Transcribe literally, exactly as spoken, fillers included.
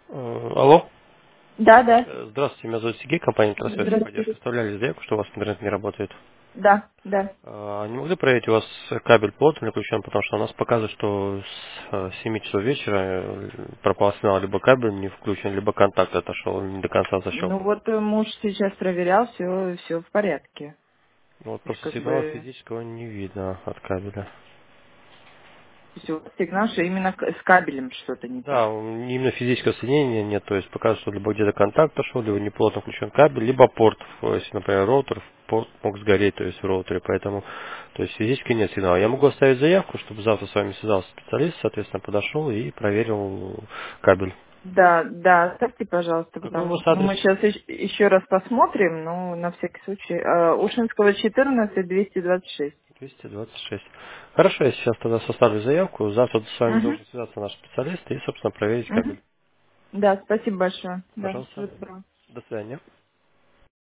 Э, Алло. Да, да. Э, Здравствуйте, меня зовут Сергей, компания Трансфер Поддержка. Здравствуйте. Оставляли заявку, что у вас интернет не работает. Да, да. А Не могли проверить, у вас кабель плотно или включен, потому что у нас показывает, что с э, семи часов вечера э, пропал сигнал, либо кабель не включен, либо контакт отошел, не до конца Ну защелкнут. вот э, муж сейчас проверял, все, все в порядке. Ну, вот То есть просто как сигнала бы физического не видно от кабеля. все сигнал, что именно к- с кабелем что-то не Да, так. м, именно физического соединения нет, то есть показывает, что либо где-то контакт пошел, либо неплотно включен кабель, либо порт, э, если, например, роутер, порт мог сгореть, то есть в роутере, поэтому, то есть физически нет сигнала. Я могу оставить заявку, чтобы завтра с вами связался специалист, соответственно, подошел и проверил кабель. Да, да, оставьте, пожалуйста, Какой у потому вас что ну, адрес? мы сейчас еще раз посмотрим, ну, на всякий случай. Э, Ушинского четырнадцать, двести двадцать шесть. двести двадцать шесть. Хорошо, я сейчас тогда составлю заявку, завтра с вами Угу, должен связаться наш специалист и, собственно, проверить угу. кабель. Да, спасибо большое. Да, Пожалуйста. всего доброго. До свидания.